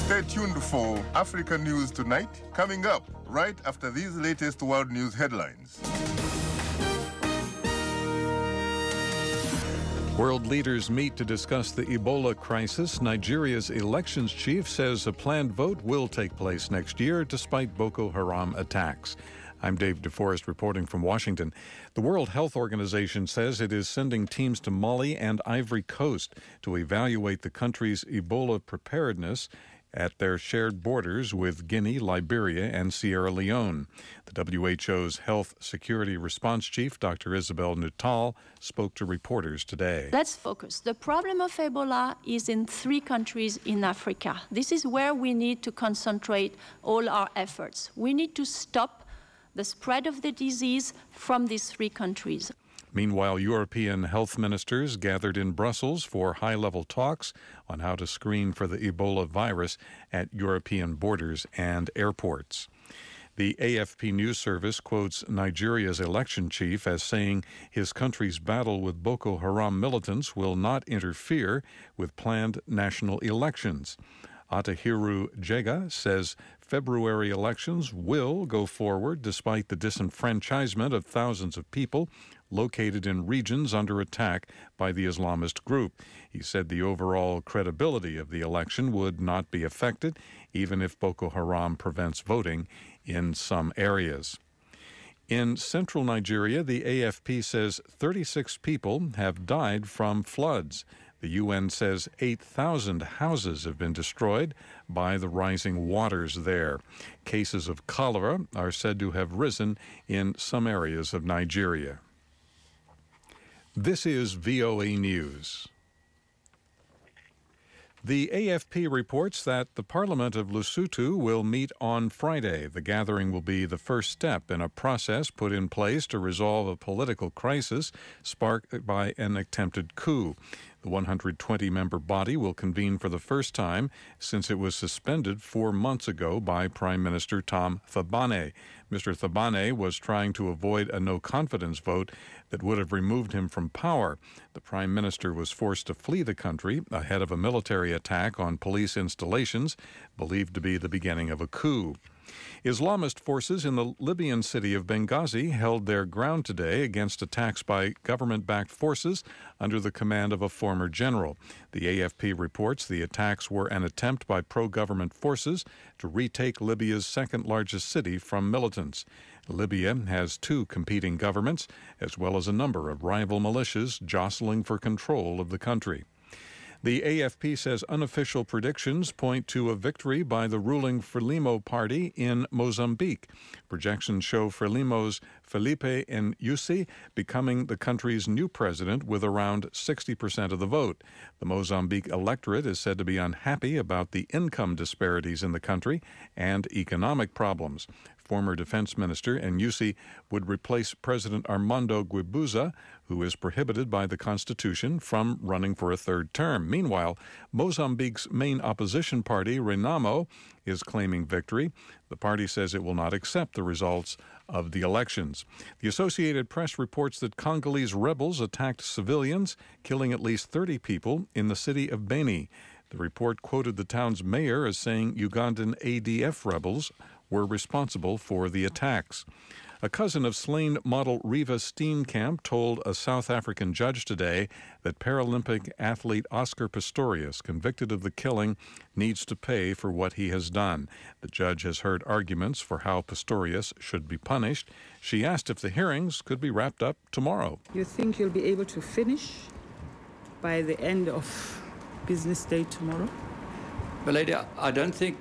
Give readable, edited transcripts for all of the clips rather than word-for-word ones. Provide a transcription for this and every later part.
Stay tuned for Africa News Tonight, coming up right after these latest world news headlines. World leaders meet to discuss the Ebola crisis. Nigeria's elections chief says a planned vote will take place next year despite Boko Haram attacks. I'm Dave DeForest reporting from Washington. The World Health Organization says it is sending teams to Mali and Ivory Coast to evaluate the country's Ebola preparedness at their shared borders with Guinea, Liberia, and Sierra Leone. The WHO's Health Security Response Chief, Dr. Isabel Nuttall, spoke to reporters today. Let's focus. The problem of Ebola is in 3 countries in Africa. This is where we need to concentrate all our efforts. We need to stop the spread of the disease from these 3 countries. Meanwhile, European health ministers gathered in Brussels for high-level talks on how to screen for the Ebola virus at European borders and airports. The AFP news service quotes Nigeria's election chief as saying his country's battle with Boko Haram militants will not interfere with planned national elections. Atahiru Jega says February elections will go forward despite the disenfranchisement of thousands of people located in regions under attack by the Islamist group. He said the overall credibility of the election would not be affected, even if Boko Haram prevents voting in some areas. In central Nigeria, the AFP says 36 people have died from floods. The UN says 8,000 houses have been destroyed by the rising waters there. Cases of cholera are said to have risen in some areas of Nigeria. This is VOA News. The AFP reports that the Parliament of Lesotho will meet on Friday. The gathering will be the first step in a process put in place to resolve a political crisis sparked by an attempted coup. The 120-member body will convene for the first time since it was suspended 4 months ago by Prime Minister Tom Thabane. Mr. Thabane was trying to avoid a no-confidence vote that would have removed him from power. The Prime Minister was forced to flee the country ahead of a military attack on police installations, believed to be the beginning of a coup. Islamist forces in the Libyan city of Benghazi held their ground today against attacks by government-backed forces under the command of a former general. The AFP reports the attacks were an attempt by pro-government forces to retake Libya's second-largest city from militants. Libya has 2 competing governments, as well as a number of rival militias jostling for control of the country. The AFP says unofficial predictions point to a victory by the ruling Frelimo party in Mozambique. Projections show Frelimo's Felipe Nyusi becoming the country's new president with around 60% of the vote. The Mozambique electorate is said to be unhappy about the income disparities in the country and economic problems. Former Defense Minister Nyusi would replace President Armando Guebuza, who is prohibited by the Constitution from running for a 3rd term. Meanwhile, Mozambique's main opposition party, Renamo, is claiming victory. The party says it will not accept the results of the elections. The Associated Press reports that Congolese rebels attacked civilians, killing at least 30 people in the city of Beni. The report quoted the town's mayor as saying Ugandan ADF rebels were responsible for the attacks. A cousin of slain model Riva Steenkamp told a South African judge today that Paralympic athlete Oscar Pistorius, convicted of the killing, needs to pay for what he has done. The judge has heard arguments for how Pistorius should be punished. She asked if the hearings could be wrapped up tomorrow. You think you'll be able to finish by the end of business day tomorrow? Well, lady, I don't think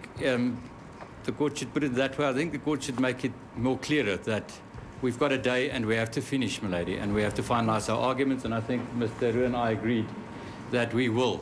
the court should put it that way. I think the court should make it more clearer that we've got a day and we have to finish, my lady, and we have to finalise our arguments. And I think Mr. Roux and I agreed that we will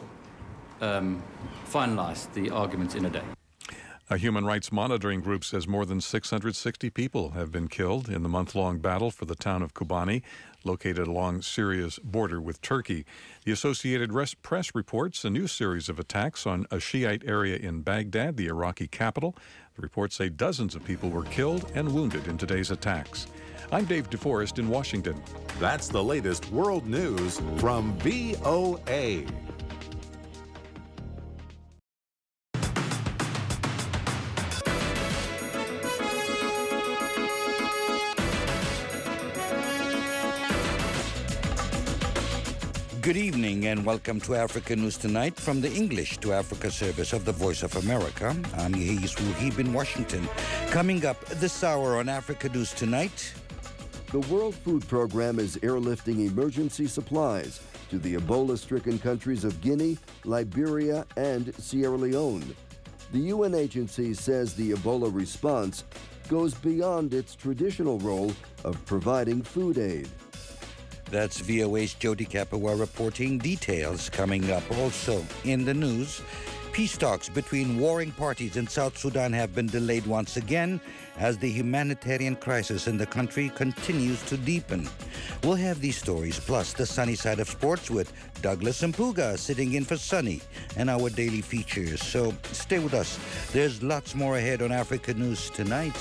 finalise the arguments in a day. A human rights monitoring group says more than 660 people have been killed in the month-long battle for the town of Kobani, located along Syria's border with Turkey. The Associated Press reports a new series of attacks on a Shiite area in Baghdad, the Iraqi capital. The reports say dozens of people were killed and wounded in today's attacks. I'm Dave DeForest in Washington. That's the latest world news from VOA. Good evening and welcome to Africa News Tonight from the English to Africa service of the Voice of America. I'm Yehis Wuhib in Washington. Coming up this hour on Africa News Tonight. The World Food Program is airlifting emergency supplies to the Ebola-stricken countries of Guinea, Liberia, and Sierra Leone. The UN agency says the Ebola response goes beyond its traditional role of providing food aid. That's VOA's Jody Kapawa reporting. Details coming up. Also in the news, peace talks between warring parties in South Sudan have been delayed once again as the humanitarian crisis in the country continues to deepen. We'll have these stories plus the sunny side of sports with Douglas Mpuga sitting in for Sunny and our daily features. So stay with us. There's lots more ahead on Africa News Tonight.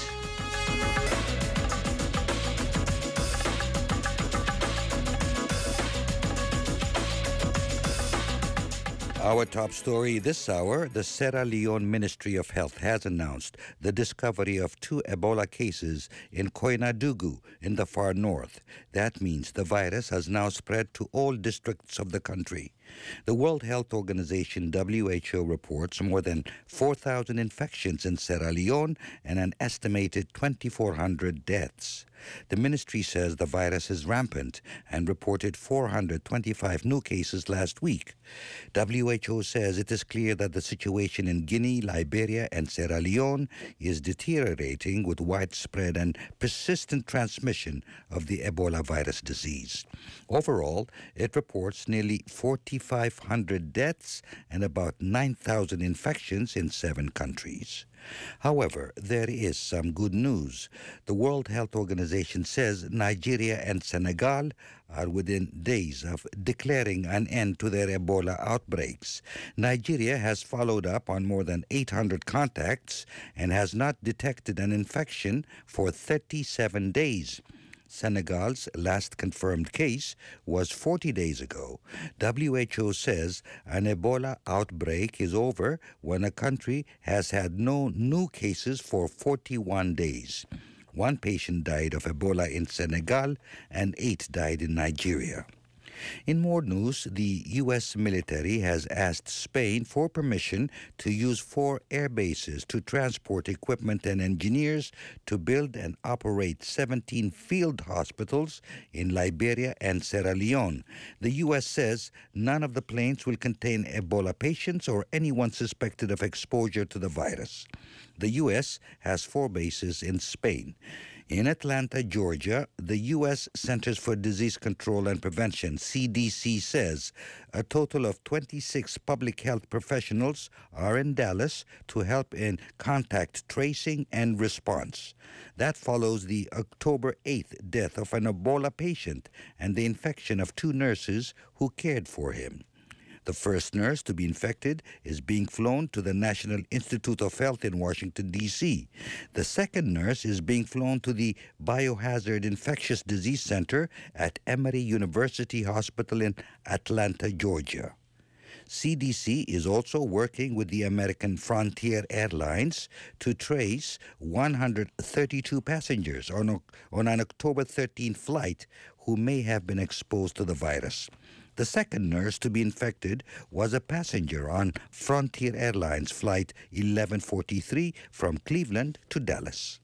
Our top story this hour, the Sierra Leone Ministry of Health has announced the discovery of 2 Ebola cases in Koinadugu in the far north. That means the virus has now spread to all districts of the country. The World Health Organization, WHO, reports more than 4,000 infections in Sierra Leone and an estimated 2,400 deaths. The ministry says the virus is rampant and reported 425 new cases last week. WHO says it is clear that the situation in Guinea, Liberia, and Sierra Leone is deteriorating with widespread and persistent transmission of the Ebola virus disease. Overall, it reports nearly 4,500 deaths and about 9,000 infections in 7 countries. However, there is some good news. The World Health Organization says Nigeria and Senegal are within days of declaring an end to their Ebola outbreaks. Nigeria has followed up on more than 800 contacts and has not detected an infection for 37 days. Senegal's last confirmed case was 40 days ago. WHO says an Ebola outbreak is over when a country has had no new cases for 41 days. 1 patient died of Ebola in Senegal and 8 died in Nigeria. In more news, the U.S. military has asked Spain for permission to use 4 air bases to transport equipment and engineers to build and operate 17 field hospitals in Liberia and Sierra Leone. The U.S. says none of the planes will contain Ebola patients or anyone suspected of exposure to the virus. The U.S. has 4 bases in Spain. In Atlanta, Georgia, the U.S. Centers for Disease Control and Prevention, CDC, says a total of 26 public health professionals are in Dallas to help in contact tracing and response. That follows the October 8th death of an Ebola patient and the infection of 2 nurses who cared for him. The first nurse to be infected is being flown to the National Institute of Health in Washington, D.C. The second nurse is being flown to the Biohazard Infectious Disease Center at Emory University Hospital in Atlanta, Georgia. CDC is also working with the American Frontier Airlines to trace 132 passengers on an October 13 flight who may have been exposed to the virus. The second nurse to be infected was a passenger on Frontier Airlines Flight 1143 from Cleveland to Dallas.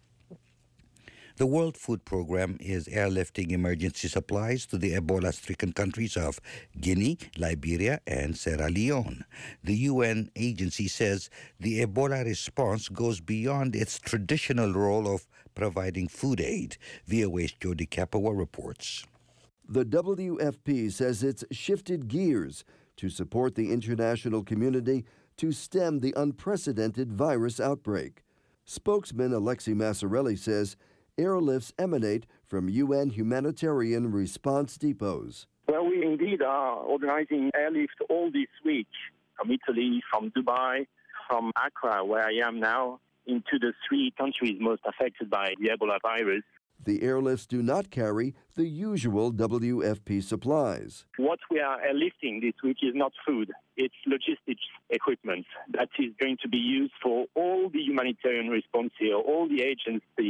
The World Food Program is airlifting emergency supplies to the Ebola-stricken countries of Guinea, Liberia, and Sierra Leone. The UN agency says the Ebola response goes beyond its traditional role of providing food aid. VOA's Jody Kapawa reports. The WFP says it's shifted gears to support the international community to stem the unprecedented virus outbreak. Spokesman Alexi Massarelli says airlifts emanate from UN humanitarian response depots. Well, we indeed are organizing airlift all this week from Italy, from Dubai, from Accra, where I am now, into the 3 countries most affected by the Ebola virus. The airlifts do not carry the usual WFP supplies. What we are airlifting this week is not food. It's logistics equipment that is going to be used for all the humanitarian response here, all the agencies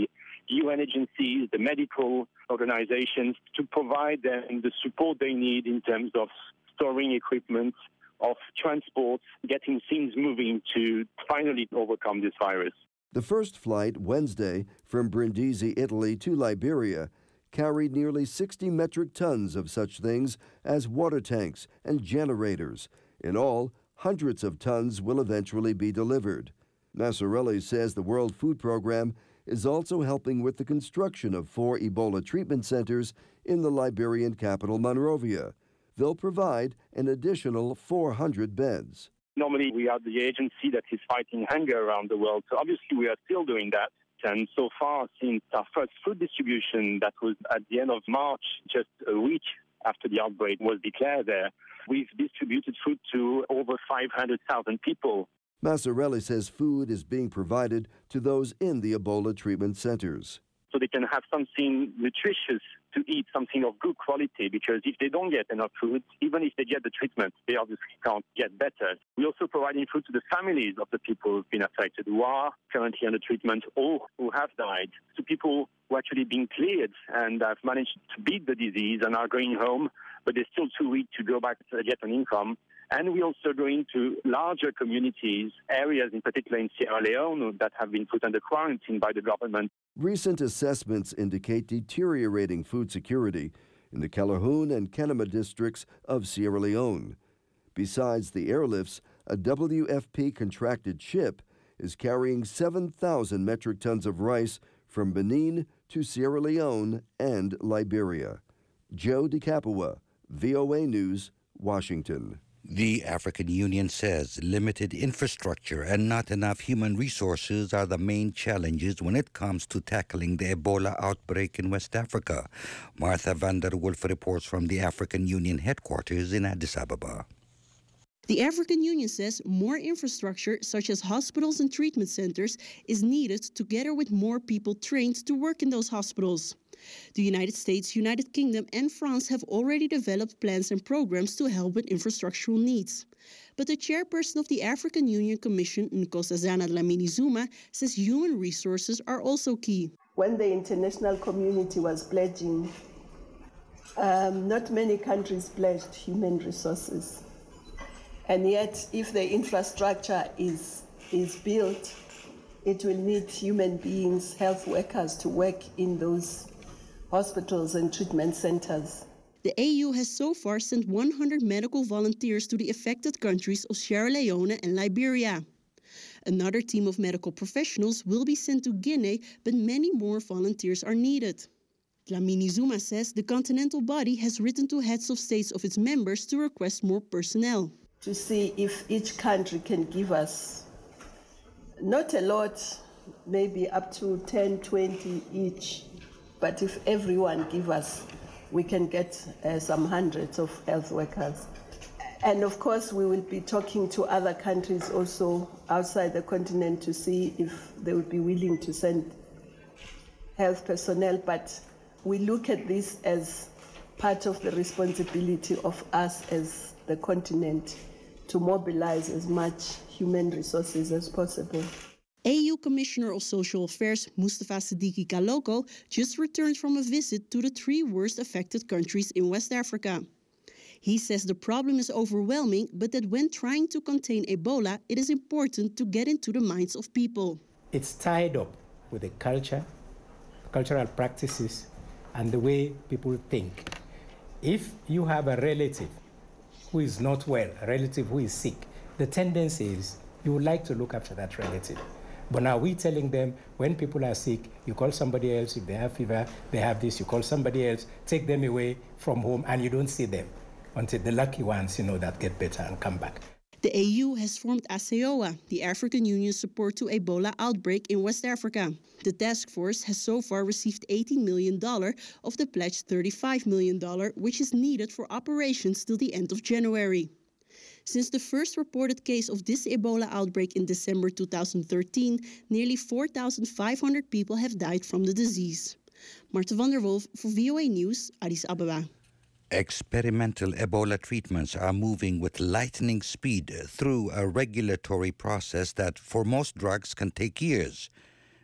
UN agencies, the medical organizations, to provide them the support they need in terms of storing equipment, of transport, getting things moving to finally overcome this virus. The first flight Wednesday from Brindisi, Italy to Liberia carried nearly 60 metric tons of such things as water tanks and generators. In all, hundreds of tons will eventually be delivered. Nassarelli says the World Food Program is also helping with the construction of 4 Ebola treatment centers in the Liberian capital, Monrovia. They'll provide an additional 400 beds. Normally, we are the agency that is fighting hunger around the world, so obviously we are still doing that. And so far, since our first food distribution, that was at the end of March, just a week after the outbreak was declared there, we've distributed food to over 500,000 people. Massarelli says food is being provided to those in the Ebola treatment centers. So they can have something nutritious to eat, something of good quality, because if they don't get enough food, even if they get the treatment, they obviously can't get better. We're also providing food to the families of the people who've been affected, who are currently under treatment or who have died, to people who are actually being cleared and have managed to beat the disease and are going home, but they're still too weak to go back to get an income. And we're also going to larger communities, areas in particular in Sierra Leone that have been put under quarantine by the government. Recent assessments indicate deteriorating food security in the Calhoun and Kenema districts of Sierra Leone. Besides the airlifts, a WFP contracted ship is carrying 7,000 metric tons of rice from Benin to Sierra Leone and Liberia. Joe DeCapua, VOA News, Washington. The African Union says limited infrastructure and not enough human resources are the main challenges when it comes to tackling the Ebola outbreak in West Africa. Martha van der Wolf reports from the African Union headquarters in Addis Ababa. The African Union says more infrastructure, such as hospitals and treatment centers, is needed together with more people trained to work in those hospitals. The United States, United Kingdom, and France have already developed plans and programs to help with infrastructural needs. But the chairperson of the African Union Commission, Nkosazana Dlamini-Zuma, says human resources are also key. When the international community was pledging, not many countries pledged human resources. And yet, if the infrastructure is built, it will need human beings, health workers, to work in those hospitals and treatment centers. The AU has so far sent 100 medical volunteers to the affected countries of Sierra Leone and Liberia. Another team of medical professionals will be sent to Guinea, but many more volunteers are needed. Dlamini-Zuma says the continental body has written to heads of states of its members to request more personnel. To see if each country can give us, not a lot, maybe up to 10, 20 each, but if everyone give us, we can get some hundreds of health workers. And of course, we will be talking to other countries also outside the continent to see if they would be willing to send health personnel. But we look at this as part of the responsibility of us as the continent to mobilize as much human resources as possible. AU Commissioner of Social Affairs Mustafa Siddiqui Kaloko just returned from a visit to the 3 worst affected countries in West Africa. He says the problem is overwhelming, but that when trying to contain Ebola, it is important to get into the minds of people. It's tied up with the culture, cultural practices, and the way people think. If you have a relative who is not well, a relative who is sick, the tendency is you would like to look after that relative. But now we're telling them when people are sick, you call somebody else. If they have fever, they have this, you call somebody else, take them away from home, and you don't see them until the lucky ones, that get better and come back. The AU has formed ASEOA, the African Union's support to Ebola outbreak in West Africa. The task force has so far received $18 million of the pledged $35 million, which is needed for operations till the end of January. Since the first reported case of this Ebola outbreak in December 2013, nearly 4,500 people have died from the disease. Martha van der Wolf for VOA News, Addis Ababa. Experimental Ebola treatments are moving with lightning speed through a regulatory process that for most drugs can take years.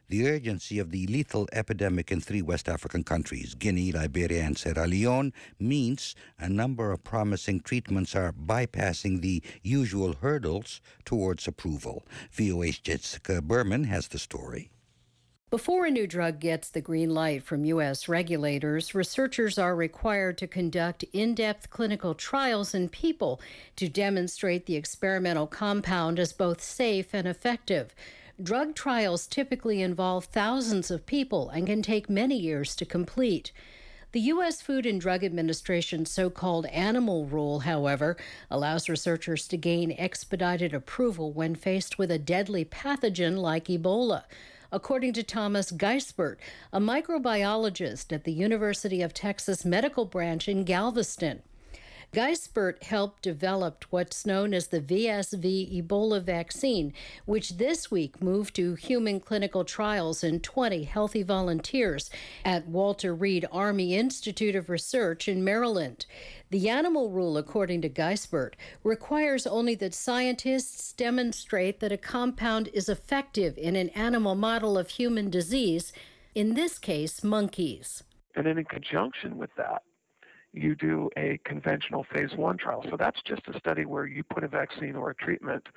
The urgency of the lethal epidemic in 3 West African countries, Guinea, Liberia, and Sierra Leone, means a number of promising treatments are bypassing the usual hurdles towards approval. VOA's Jessica Berman has the story. Before a new drug gets the green light from U.S. regulators, researchers are required to conduct in-depth clinical trials in people to demonstrate the experimental compound as both safe and effective. Drug trials typically involve thousands of people and can take many years to complete. The U.S. Food and Drug Administration's so-called animal rule, however, allows researchers to gain expedited approval when faced with a deadly pathogen like Ebola. According to Thomas Geisbert, a microbiologist at the University of Texas Medical Branch in Galveston. Geisbert helped develop what's known as the VSV Ebola vaccine, which this week moved to human clinical trials in 20 healthy volunteers at Walter Reed Army Institute of Research in Maryland. The animal rule, according to Geisbert, requires only that scientists demonstrate that a compound is effective in an animal model of human disease, in this case, monkeys. And then in conjunction with that, you do a conventional phase 1 trial. So that's just a study where you put a vaccine or a treatment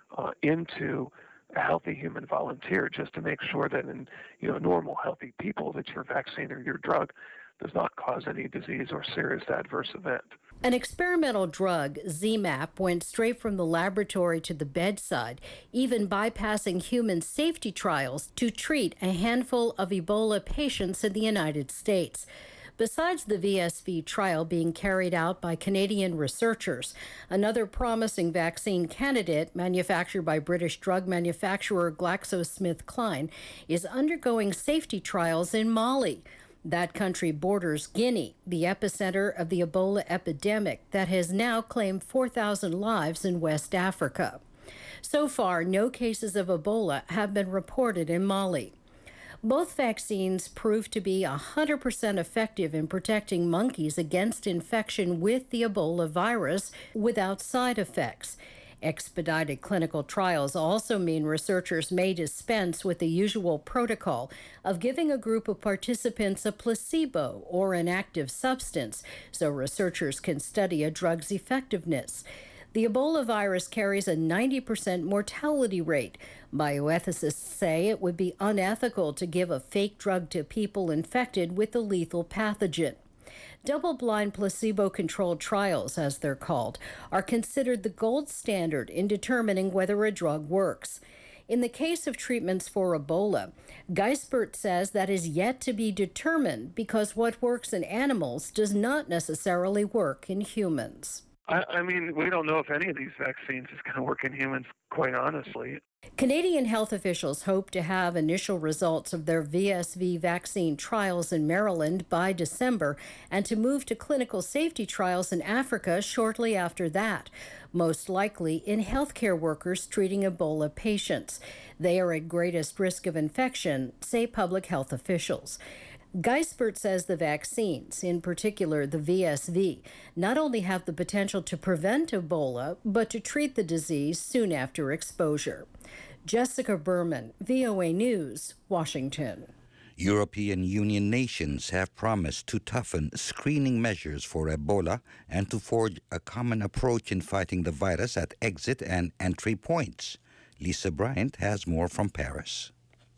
into a healthy human volunteer just to make sure that in normal healthy people that your vaccine or your drug does not cause any disease or serious adverse event. An experimental drug, ZMapp, went straight from the laboratory to the bedside, even bypassing human safety trials to treat a handful of Ebola patients in the United States. Besides the VSV trial being carried out by Canadian researchers, another promising vaccine candidate, manufactured by British drug manufacturer GlaxoSmithKline, is undergoing safety trials in Mali. That country borders Guinea, the epicenter of the Ebola epidemic that has now claimed 4,000 lives in West Africa. So far, no cases of Ebola have been reported in Mali. Both vaccines proved to be 100% effective in protecting monkeys against infection with the Ebola virus without side effects. Expedited clinical trials also mean researchers may dispense with the usual protocol of giving a group of participants a placebo or an active substance so researchers can study a drug's effectiveness. The Ebola virus carries a 90% mortality rate. Bioethicists say it would be unethical to give a fake drug to people infected with the lethal pathogen. Double-blind placebo-controlled trials, as they're called, are considered the gold standard in determining whether a drug works. In the case of treatments for Ebola, Geisbert says that is yet to be determined because what works in animals does not necessarily work in humans. I mean, we don't know if any of these vaccines is going to work in humans, quite honestly. Canadian health officials hope to have initial results of their VSV vaccine trials in Maryland by December and to move to clinical safety trials in Africa shortly after that, most likely in healthcare workers treating Ebola patients. They are at greatest risk of infection, say public health officials. Geisbert says the vaccines, in particular the VSV, not only have the potential to prevent Ebola, but to treat the disease soon after exposure. Jessica Berman, VOA News, Washington. European Union nations have promised to toughen screening measures for Ebola and to forge a common approach in fighting the virus at exit and entry points. Lisa Bryant has more from Paris.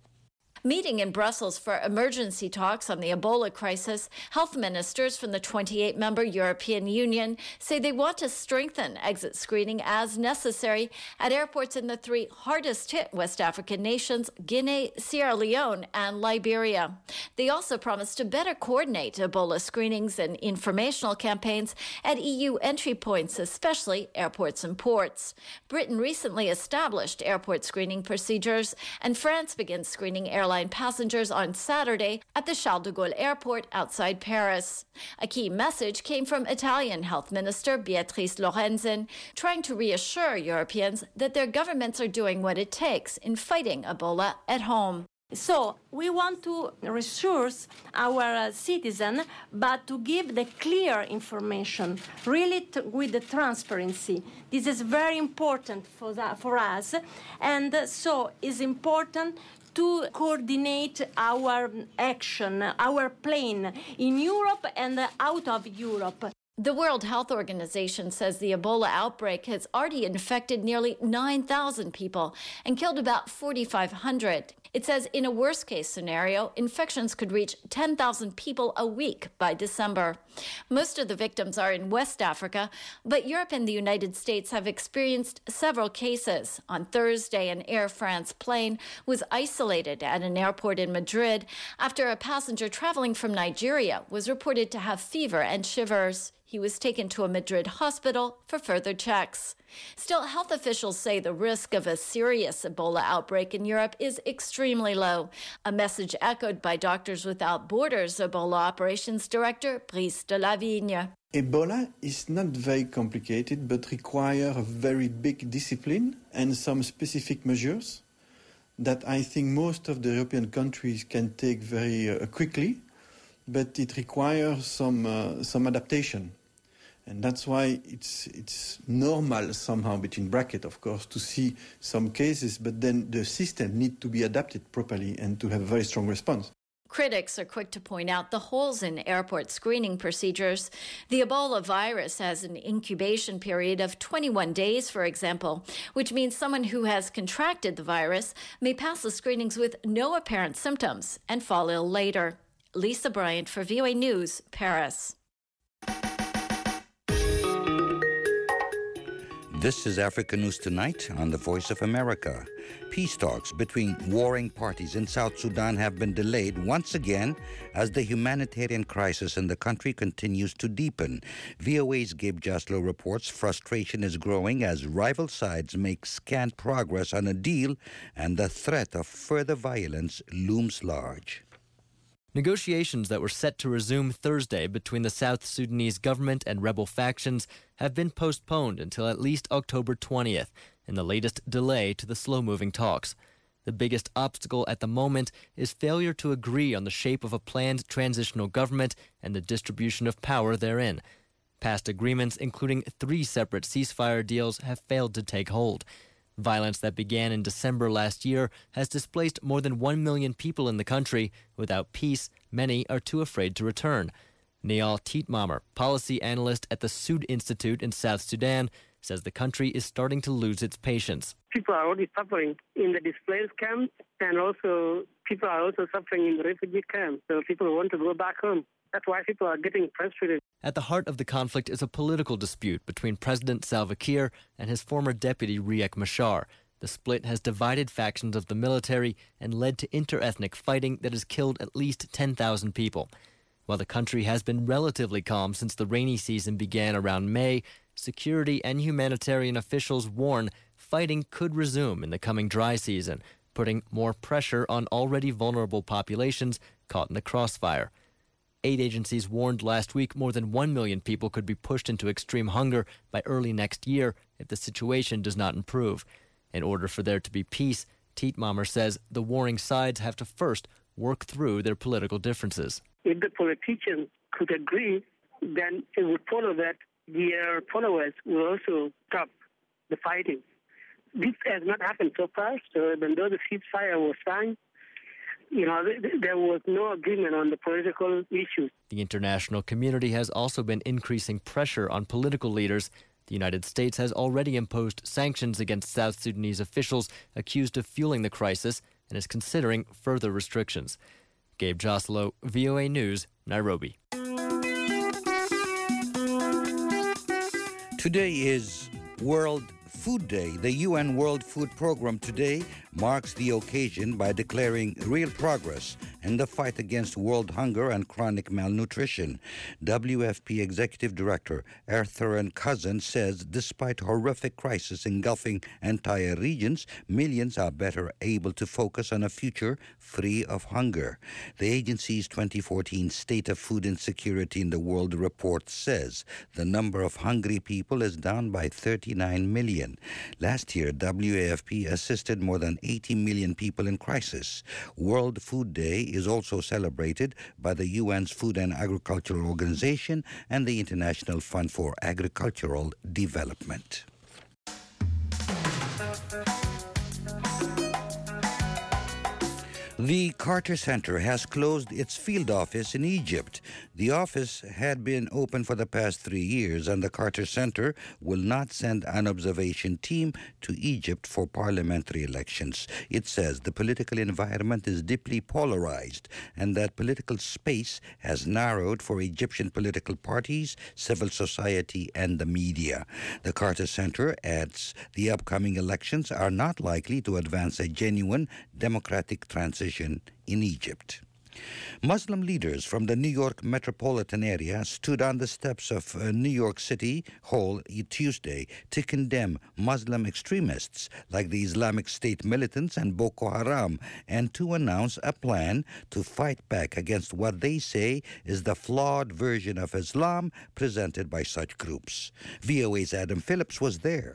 Meeting in Brussels for emergency talks on the Ebola crisis, health ministers from the 28-member European Union say they want to strengthen exit screening as necessary at airports in the 3 hardest-hit West African nations, Guinea, Sierra Leone, and Liberia. They also promised to better coordinate Ebola screenings and informational campaigns at EU entry points, especially airports and ports. Britain recently established airport screening procedures, and France begins screening airline passengers on Saturday at the Charles de Gaulle Airport outside Paris. A key message came from Italian Health Minister Beatrice Lorenzin, trying to reassure Europeans that their governments are doing what it takes in fighting Ebola at home. So we want to reassure our citizens, but to give the clear information, really with the transparency. This is very important for us, and so it's important to coordinate our action, our plan in Europe and out of Europe. The World Health Organization says the Ebola outbreak has already infected nearly 9,000 people and killed about 4,500. It says in a worst-case scenario, infections could reach 10,000 people a week by December. Most of the victims are in West Africa, but Europe and the United States have experienced several cases. On Thursday, an Air France plane was isolated at an airport in Madrid after a passenger traveling from Nigeria was reported to have fever and shivers. He was taken to a Madrid hospital for further checks. Still, health officials say the risk of a serious Ebola outbreak in Europe is extremely low, a message echoed by Doctors Without Borders Ebola Operations Director Brice de la Vigne. Ebola is not very complicated, but requires a very big discipline and some specific measures that I think most of the European countries can take very quickly, but it requires some adaptation. And that's why it's normal somehow, between brackets, of course, to see some cases, but then the system needs to be adapted properly and to have a very strong response. Critics are quick to point out the holes in airport screening procedures. The Ebola virus has an incubation period of 21 days, for example, which means someone who has contracted the virus may pass the screenings with no apparent symptoms and fall ill later. Lisa Bryant for VOA News, Paris. This is Africa News Tonight on the Voice of America. Peace talks between warring parties in South Sudan have been delayed once again as the humanitarian crisis in the country continues to deepen. VOA's Gabe Jaslow reports frustration is growing as rival sides make scant progress on a deal and the threat of further violence looms large. Negotiations that were set to resume Thursday between the South Sudanese government and rebel factions have been postponed until at least October 20th, in the latest delay to the slow-moving talks. The biggest obstacle at the moment is failure to agree on the shape of a planned transitional government and the distribution of power therein. Past agreements, including 3 separate ceasefire deals, have failed to take hold. Violence that began in December last year has displaced more than 1 million people in the country. Without peace, many are too afraid to return. Neal Tietmamer, policy analyst at the Sud Institute in South Sudan, says the country is starting to lose its patience. People are already suffering in the displaced camps, and also people are also suffering in the refugee camps. So people want to go back home. That's why people are getting frustrated. At the heart of the conflict is a political dispute between President Salva Kiir and his former deputy Riek Machar. The split has divided factions of the military and led to inter-ethnic fighting that has killed at least 10,000 people. While the country has been relatively calm since the rainy season began around May, security and humanitarian officials warn fighting could resume in the coming dry season, putting more pressure on already vulnerable populations caught in the crossfire. Aid agencies warned last week more than 1 million people could be pushed into extreme hunger by early next year if the situation does not improve. In order for there to be peace, Tietmamer says the warring sides have to first work through their political differences. If the politicians could agree, then it would follow that their followers will also stop the fighting. This has not happened so far, so even though the ceasefire was signed, there was no agreement on the political issues. The international community has also been increasing pressure on political leaders. The United States has already imposed sanctions against South Sudanese officials accused of fueling the crisis and is considering further restrictions. Gabe Jaslow, VOA News, Nairobi. Today is World Food Day. The UN World Food Program today marks the occasion by declaring real progress in the fight against world hunger and chronic malnutrition. WFP Executive Director Ertharin Cousin says despite horrific crisis engulfing entire regions, millions are better able to focus on a future free of hunger. The agency's 2014 State of Food Insecurity in the World report says the number of hungry people is down by 39 million. million. Last year, WFP assisted more than 80 million people in crisis. World Food Day is also celebrated by the UN's Food and Agricultural Organization and the International Fund for Agricultural Development. The Carter Center has closed its field office in Egypt. The office had been open for the past 3 years, and the Carter Center will not send an observation team to Egypt for parliamentary elections. It says the political environment is deeply polarized and that political space has narrowed for Egyptian political parties, civil society, and the media. The Carter Center adds the upcoming elections are not likely to advance a genuine democratic transition in Egypt. Muslim leaders from the New York metropolitan area stood on the steps of New York City Hall Tuesday to condemn Muslim extremists like the Islamic State militants and Boko Haram and to announce a plan to fight back against what they say is the flawed version of Islam presented by such groups. VOA's Adam Phillips was there.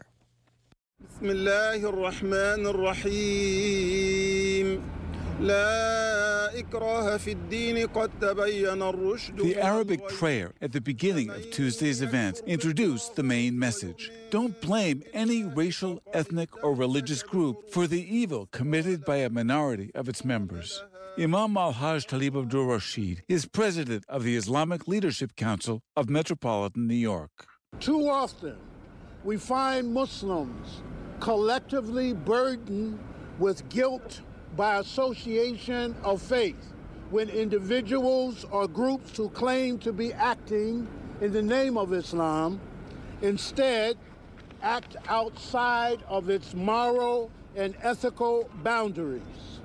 The Arabic prayer at the beginning of Tuesday's event introduced the main message. Don't blame any racial, ethnic, or religious group for the evil committed by a minority of its members. Imam Al-Hajj Talib Abdul Rashid is president of the Islamic Leadership Council of Metropolitan New York. Too often, we find Muslims collectively burdened with guilt by association of faith when individuals or groups who claim to be acting in the name of Islam instead act outside of its moral and ethical boundaries.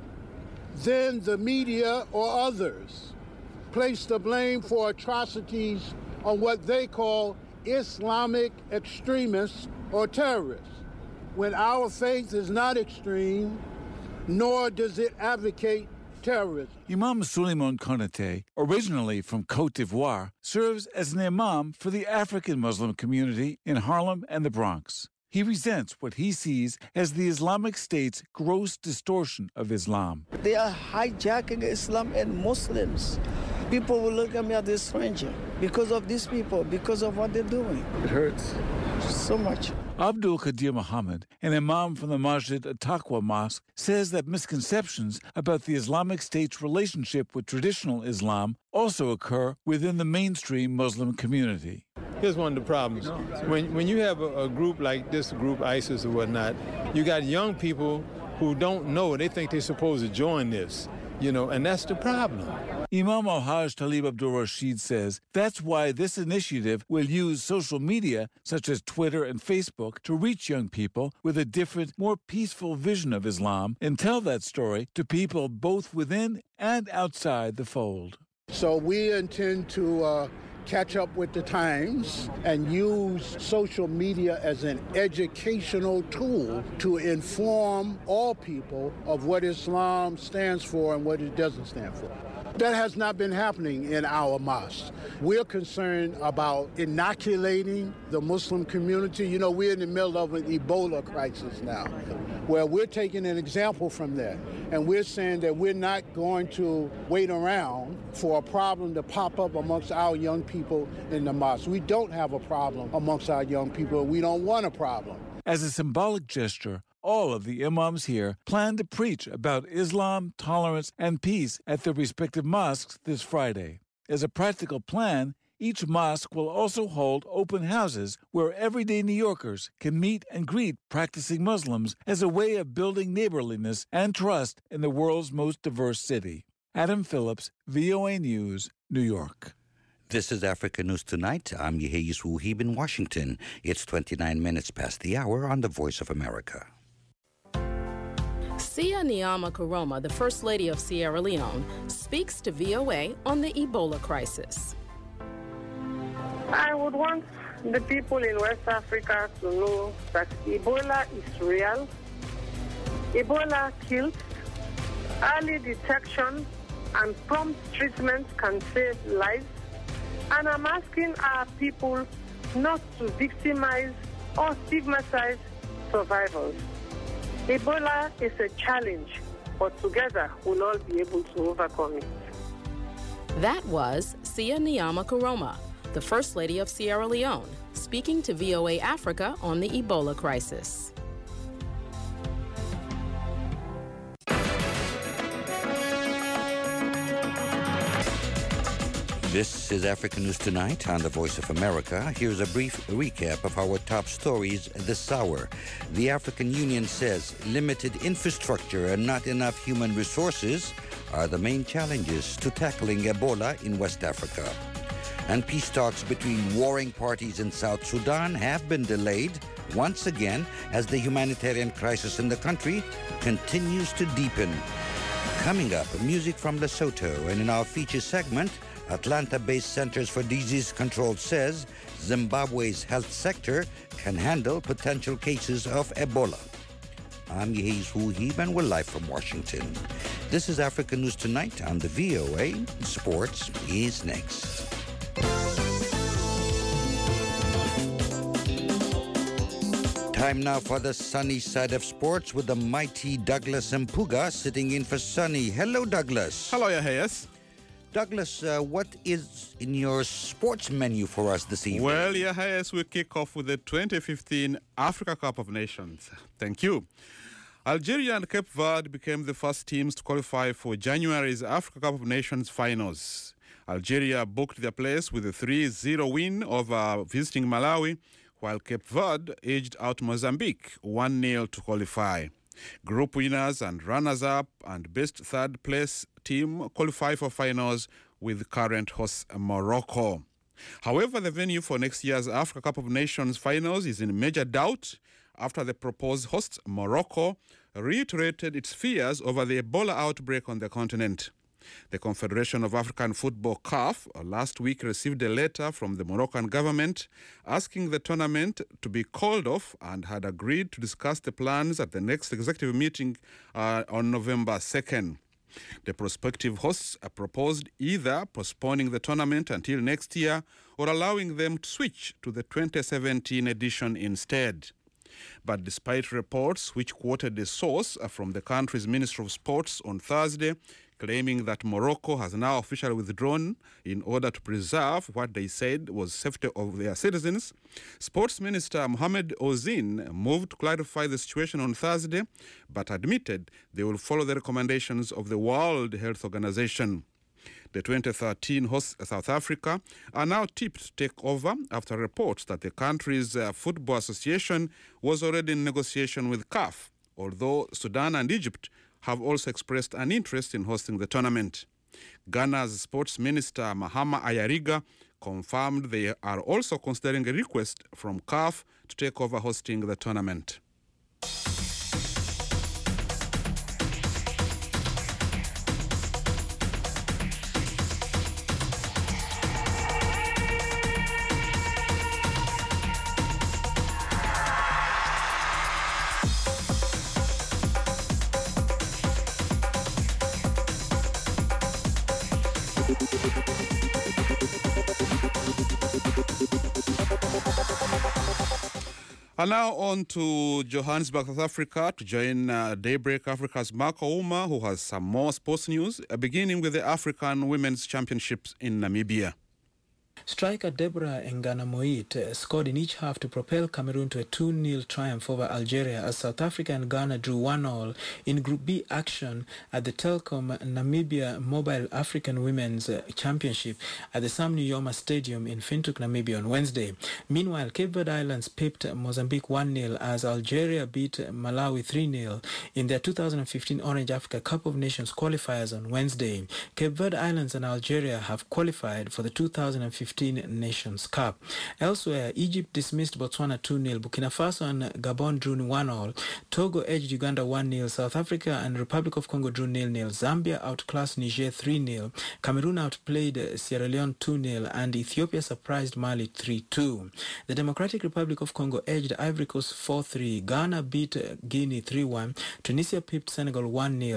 Then the media or others place the blame for atrocities on what they call Islamic extremists or terrorists, when our faith is not extreme, nor does it advocate terrorism. Imam Suleiman Konate, originally from Cote d'Ivoire, serves as an imam for the African Muslim community in Harlem and the Bronx. He resents what he sees as the Islamic State's gross distortion of Islam. They are hijacking Islam and Muslims. People will look at me as a stranger because of these people, because of what they're doing. It hurts so much. Abdul Qadir Muhammad, an imam from the Masjid At-Taqwa Mosque, says that misconceptions about the Islamic State's relationship with traditional Islam also occur within the mainstream Muslim community. Here's one of the problems. When you have a group like this group, ISIS or whatnot, you got young people who don't know. They think they're supposed to join this, and that's the problem. Imam Al-Hajj Talib Abdul Rashid says that's why this initiative will use social media, such as Twitter and Facebook, to reach young people with a different, more peaceful vision of Islam and tell that story to people both within and outside the fold. So we intend to catch up with the times and use social media as an educational tool to inform all people of what Islam stands for and what it doesn't stand for. That has not been happening in our mosques. We're concerned about inoculating the Muslim community. We're in the middle of an Ebola crisis now, where we're taking an example from that. And we're saying that we're not going to wait around for a problem to pop up amongst our young people in the mosque. We don't have a problem amongst our young people. We don't want a problem. As a symbolic gesture, all of the imams here plan to preach about Islam, tolerance, and peace at their respective mosques this Friday. As a practical plan, each mosque will also hold open houses where everyday New Yorkers can meet and greet practicing Muslims as a way of building neighborliness and trust in the world's most diverse city. Adam Phillips, VOA News, New York. This is Africa News Tonight. I'm Yeheyes Wuhib in Washington. It's 29 minutes past the hour on the Voice of America. Sia Nyama Karoma, the First Lady of Sierra Leone, speaks to VOA on the Ebola crisis. I would want the people in West Africa to know that Ebola is real. Ebola kills. Early detection and prompt treatment can save lives. And I'm asking our people not to victimize or stigmatize survivors. Ebola is a challenge, but together we'll all be able to overcome it. That was Sia Nyama Koroma, the First Lady of Sierra Leone, speaking to VOA Africa on the Ebola crisis. This is Africa News Tonight on the Voice of America. Here's a brief recap of our top stories this hour. The African Union says limited infrastructure and not enough human resources are the main challenges to tackling Ebola in West Africa. And peace talks between warring parties in South Sudan have been delayed once again as the humanitarian crisis in the country continues to deepen. Coming up, music from Lesotho, and in our feature segment, Atlanta-based Centers for Disease Control says Zimbabwe's health sector can handle potential cases of Ebola. I'm Yehiz Huhib, and we're live from Washington. This is Africa News Tonight on the VOA. Sports is next. Time now for the sunny side of sports with the mighty Douglas Mpuga sitting in for Sunny. Hello, Douglas. Hello, Yehiz. Douglas, what is in your sports menu for us this evening? Well, Yehiz, we kick off with the 2015 Africa Cup of Nations. Thank you. Algeria and Cape Verde became the first teams to qualify for January's Africa Cup of Nations finals. Algeria booked their place with a 3-0 win over visiting Malawi, while Cape Verde edged out Mozambique 1-0 to qualify. Group winners and runners-up and best third-place team qualify for finals with current hosts Morocco. However, the venue for next year's Africa Cup of Nations finals is in major doubt after the proposed host, Morocco, reiterated its fears over the Ebola outbreak on the continent. The Confederation of African Football, CAF, last week received a letter from the Moroccan government asking the tournament to be called off and had agreed to discuss the plans at the next executive meeting on November 2nd. The prospective hosts proposed either postponing the tournament until next year or allowing them to switch to the 2017 edition instead. But despite reports which quoted a source from the country's Ministry of Sports on Thursday, claiming that Morocco has now officially withdrawn in order to preserve what they said was safety of their citizens, Sports Minister Mohamed Ouzine moved to clarify the situation on Thursday, but admitted they will follow the recommendations of the World Health Organization. The 2013 host South Africa are now tipped to take over after reports that the country's football association was already in negotiation with CAF, although Sudan and Egypt have also expressed an interest in hosting the tournament. Ghana's sports minister Mahama Ayariga confirmed they are also considering a request from CAF to take over hosting the tournament. And now on to Johannesburg, South Africa, to join Daybreak Africa's Marco Uma, who has some more sports news, beginning with the African Women's Championships in Namibia. Striker Deborah Ngana Moit scored in each half to propel Cameroon to a 2-0 triumph over Algeria as South Africa and Ghana drew 1-1 in Group B action at the Telkom Namibia Mobile African Women's Championship at the Sam Nujoma Stadium in Windhoek, Namibia on Wednesday. Meanwhile, Cape Verde Islands pipped Mozambique 1-0 as Algeria beat Malawi 3-0 in their 2015 Orange Africa Cup of Nations qualifiers on Wednesday. Cape Verde Islands and Algeria have qualified for the 2015 Nations Cup. Elsewhere, Egypt dismissed Botswana 2-0. Burkina Faso and Gabon drew 1-1. Togo edged Uganda 1-0. South Africa and Republic of Congo drew 0-0. Zambia outclassed Niger 3-0. Cameroon outplayed Sierra Leone 2-0, and Ethiopia surprised Mali 3-2. The Democratic Republic of Congo edged Ivory Coast 4-3. Ghana beat Guinea 3-1. Tunisia pipped Senegal 1-0.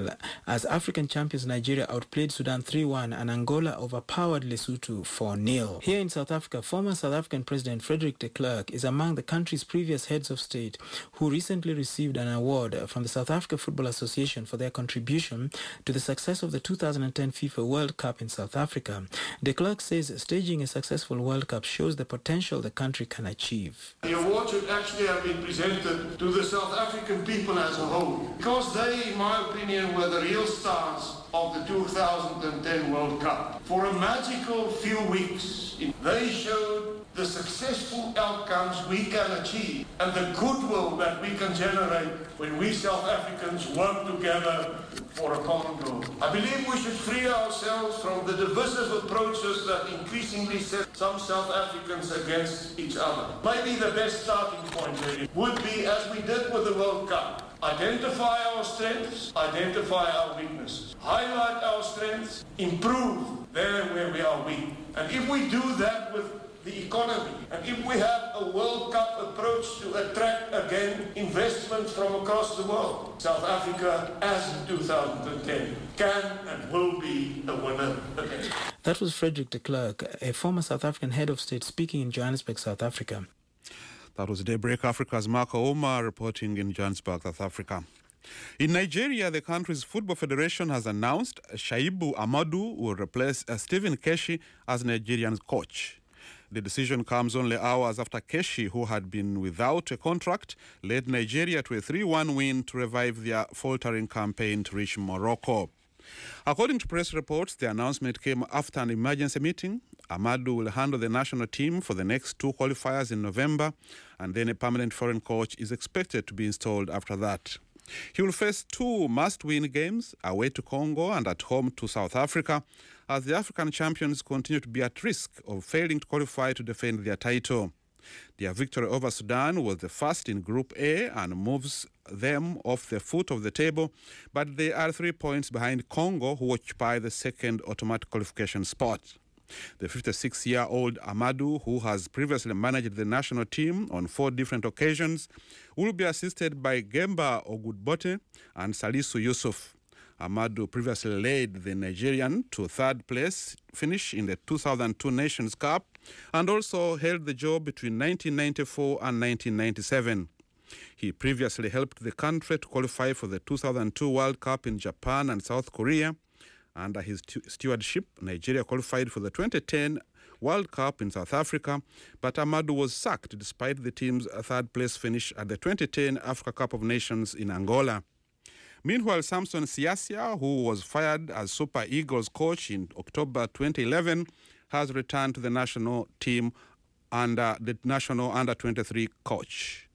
as African champions Nigeria outplayed Sudan 3-1 and Angola overpowered Lesotho 4-0. Here in South Africa, former South African President Frederick de Klerk is among the country's previous heads of state who recently received an award from the South Africa Football Association for their contribution to the success of the 2010 FIFA World Cup in South Africa. De Klerk says staging a successful World Cup shows the potential the country can achieve. The award should actually have been presented to the South African people as a whole, because they, in my opinion, were the real stars of the 2010 World Cup. For a magical few weeks, they showed the successful outcomes we can achieve and the goodwill that we can generate when we South Africans work together for a common goal. I believe we should free ourselves from the divisive approaches that increasingly set some South Africans against each other. Maybe the best starting point really would be, as we did with the World Cup, identify our strengths, identify our weaknesses, highlight our strengths, improve there where we are weak. And if we do that with the economy, and if we have a World Cup approach to attract again investment from across the world, South Africa, as in 2010, can and will be a winner again. That was Frederick de Klerk, a former South African head of state speaking in Johannesburg, South Africa. That was Daybreak Africa's Marco Omar reporting in Johannesburg, South Africa. In Nigeria, the country's football federation has announced Shaibu Amadu will replace Stephen Keshi as Nigerian coach. The decision comes only hours after Keshi, who had been without a contract, led Nigeria to a 3-1 win to revive their faltering campaign to reach Morocco. According to press reports, the announcement came after an emergency meeting. Amadu will handle the national team for the next two qualifiers in November, and then a permanent foreign coach is expected to be installed after that. He will face two must-win games, away to Congo and at home to South Africa, as the African champions continue to be at risk of failing to qualify to defend their title. Their victory over Sudan was the first in Group A and moves them off the foot of the table, but they are 3 points behind Congo, who occupy the second automatic qualification spot. The 56-year-old Amadu, who has previously managed the national team on 4 different occasions, will be assisted by Gemba Ogudbote and Salisu Yusuf. Amadu previously led the Nigerian to third place finish in the 2002 Nations Cup and also held the job between 1994 and 1997. He previously helped the country to qualify for the 2002 World Cup in Japan and South Korea. Under his stewardship, Nigeria qualified for the 2010 World Cup in South Africa, but Amadu was sacked despite the team's third-place finish at the 2010 Africa Cup of Nations in Angola. Meanwhile, Samson Siasia, who was fired as Super Eagles coach in October 2011, has returned to the national team under the national under-23 coach.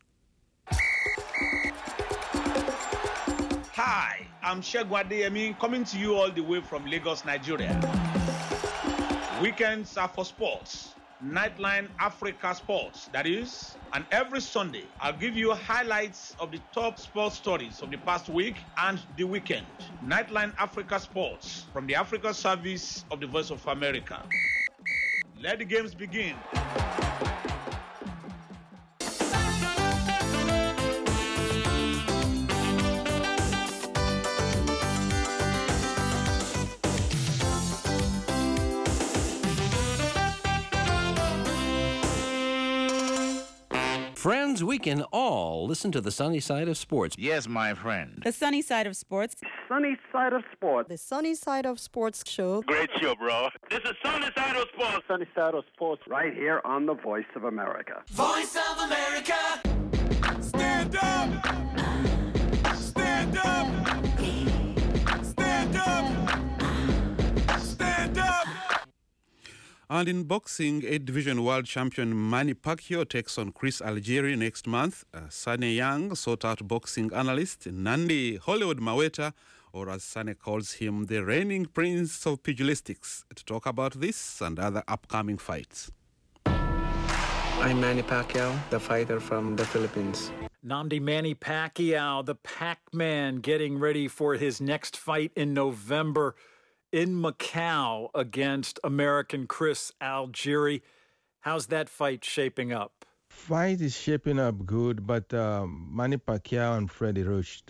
Hi, I'm Shegun Adeyemi, coming to you all the way from Lagos, Nigeria. Weekends are for sports. Nightline Africa Sports, that is. And every Sunday, I'll give you highlights of the top sports stories of the past week and the weekend. Nightline Africa Sports, from the Africa Service of the Voice of America. Let the games begin. Friends, we can all listen to the sunny side of sports. Yes, my friend. The sunny side of sports. Sunny side of sports. The sunny side of sports show. Great show, bro. This is Sunny Side of Sports. Sunny Side of Sports, right here on the Voice of America. Voice of America. Stand up. Stand up. Stand up. Stand up. And in boxing, 8-division world champion Manny Pacquiao takes on Chris Algieri next month. Sunny Young sought out boxing analyst Nandi Hollywood Maweta, or as Sunny calls him, the reigning prince of pugilistics, to talk about this and other upcoming fights. I'm Manny Pacquiao, the fighter from the Philippines. Nnamdi Manny Pacquiao, the Pac-Man, getting ready for his next fight in November in Macau against American Chris Algieri. How's that fight shaping up? Fight is shaping up good, but Manny Pacquiao and Freddie Roach don't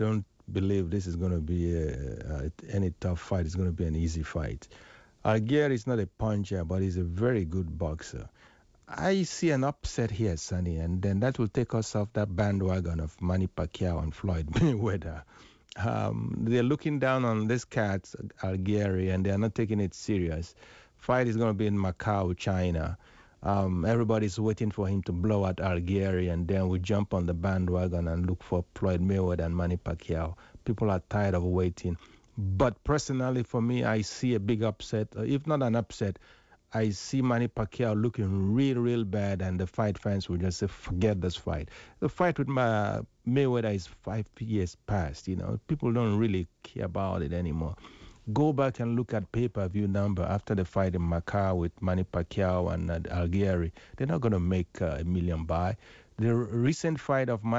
believe this is going to be any tough fight. It's going to be an easy fight. Algieri is not a puncher, but he's a very good boxer. I see an upset here, Sonny, and then that will take us off that bandwagon of Manny Pacquiao and Floyd Mayweather. They're looking down on this cat, Algieri, and they're not taking it serious. Fight is going to be in Macau, China. Everybody's waiting for him to blow out Algieri, and then we jump on the bandwagon and look for Floyd Mayweather and Manny Pacquiao. People are tired of waiting. But personally, for me, I see a big upset. If not an upset, I see Manny Pacquiao looking real bad, and the fight fans will just say, forget this fight. The fight with Mayweather is 5 years past. You know, people don't really care about it anymore. Go back and look at pay-per-view number after the fight in Macau with Manny Pacquiao and Algieri. They're not going to make $1 million buy. The recent fight of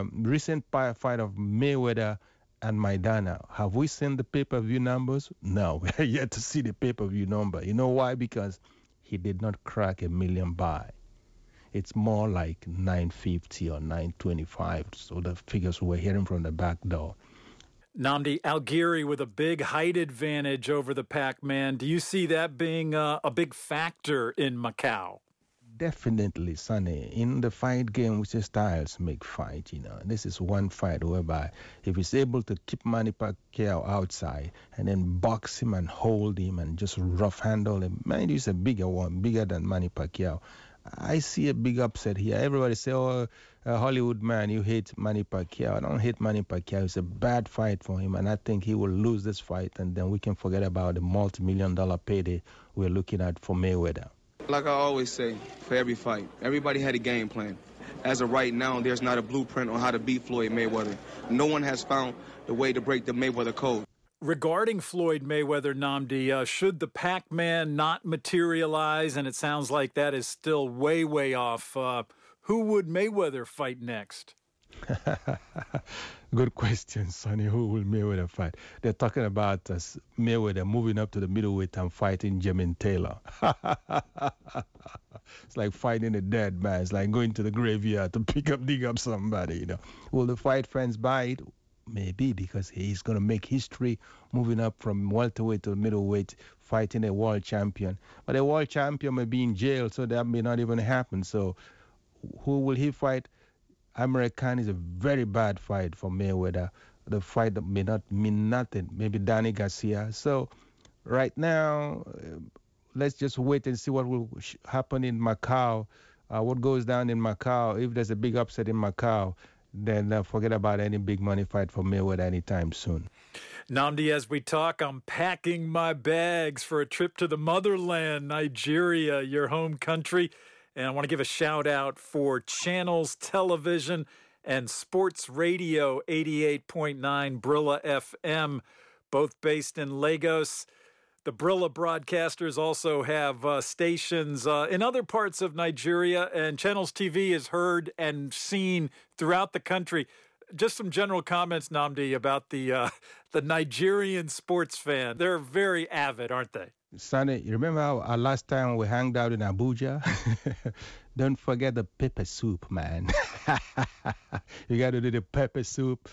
Mayweather and Maidana, have we seen the pay-per-view numbers? No, we are yet to see the pay-per-view number. You know why? Because he did not crack $1 million buy. It's more like 950 or 925. So the figures we're hearing from the back door. Nnamdi Algieri with a big height advantage over the Pac-Man. Do you see that being a big factor in Macau? Definitely, Sonny. In the fight game, which is styles make fight, you know. This is one fight whereby if he's able to keep Manny Pacquiao outside and then box him and hold him and just rough handle him, mind you, he's a bigger one, bigger than Manny Pacquiao. I see a big upset here. Everybody say, oh, Hollywood man, you hate Manny Pacquiao. I don't hate Manny Pacquiao. It's a bad fight for him, and I think he will lose this fight, and then we can forget about the multi-million-dollar payday we're looking at for Mayweather. Like I always say, for every fight, everybody had a game plan. As of right now, there's not a blueprint on how to beat Floyd Mayweather. No one has found the way to break the Mayweather code. Regarding Floyd Mayweather, Nnamdi, should the Pac-Man not materialize, and it sounds like that is still way off, who would Mayweather fight next? Good question, Sonny. Who will Mayweather fight? They're talking about Mayweather moving up to the middleweight and fighting Jermaine Taylor. It's like fighting a dead man. It's like going to the graveyard to dig up somebody, you know. Will the fight fans buy it? Maybe, because he's going to make history moving up from welterweight to middleweight, fighting a world champion. But a world champion may be in jail, so that may not even happen. So who will he fight? Amir Khan is a very bad fight for Mayweather. The fight that may not mean nothing. Maybe Danny Garcia. So right now, let's just wait and see what will happen in Macau. What goes down in Macau. If there's a big upset in Macau, then forget about any big money fight for Mayweather anytime soon. Nnamdi, as we talk, I'm packing my bags for a trip to the motherland, Nigeria, your home country. And I want to give a shout out for Channels Television and Sports Radio 88.9 Brilla FM, both based in Lagos. The Brilla broadcasters also have stations in other parts of Nigeria, and Channels TV is heard and seen throughout the country. Just some general comments, Nnamdi, about the Nigerian sports fan. They're very avid, aren't they? Sonny, you remember our last time we hanged out in Abuja? Don't forget the pepper soup, man. You got to do the pepper soup.